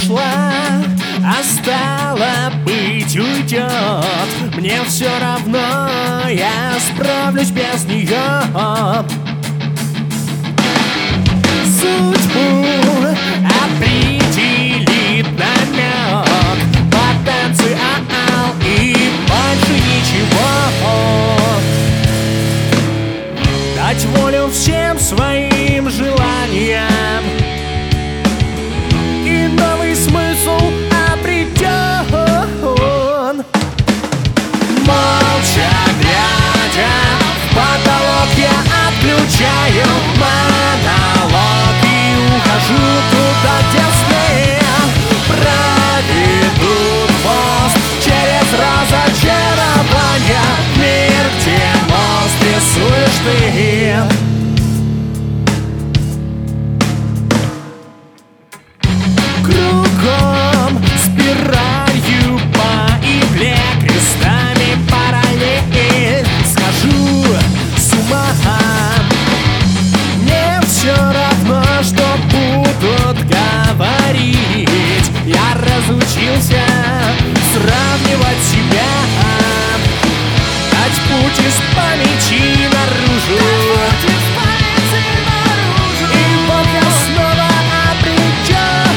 ушла, а стало быть уйдет. Мне все равно, я справлюсь без нее. Судьбу определит намек, потенциал и больше ничего. Дать волю всем своим желаниям, и новый смысл обретен. Молча глядя в потолок, я отключаю монолог и ухожу туда, где сны проведут мост через разочарование. Мир, где мост рисуешь ты. Кругом спиралью по игле, крестами параллель схожу с ума. Мне все равно, что будут говорить. Я разучился сравнивать себя, дать путь из памяти наружу. И вот я снова обречен.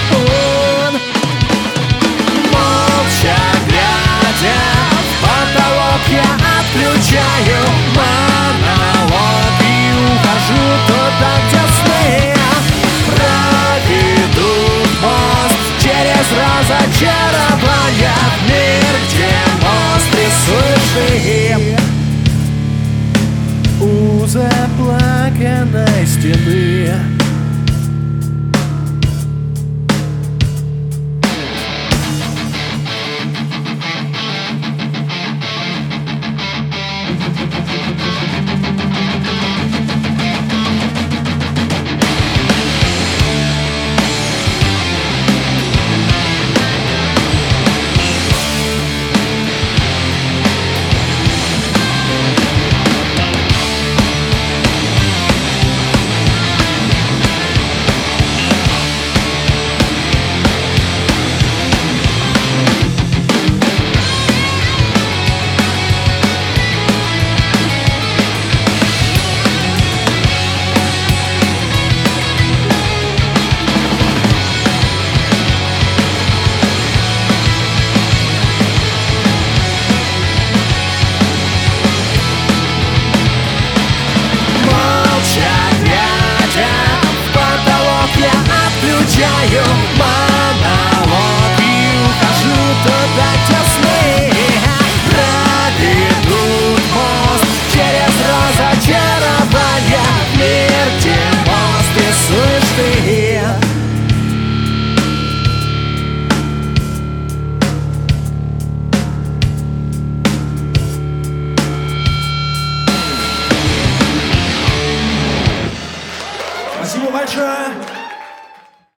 Молча глядя в потолок, я отключаю монолог и ухожу туда, где сны проведут мост через разочарование. Мир, где мост рисуешь ты у заплаканной стены. Отключаю монолог и ухожу туда, где сны проведут мост через разочарование. Мир, где мост рисуешь ты. Спасибо большое.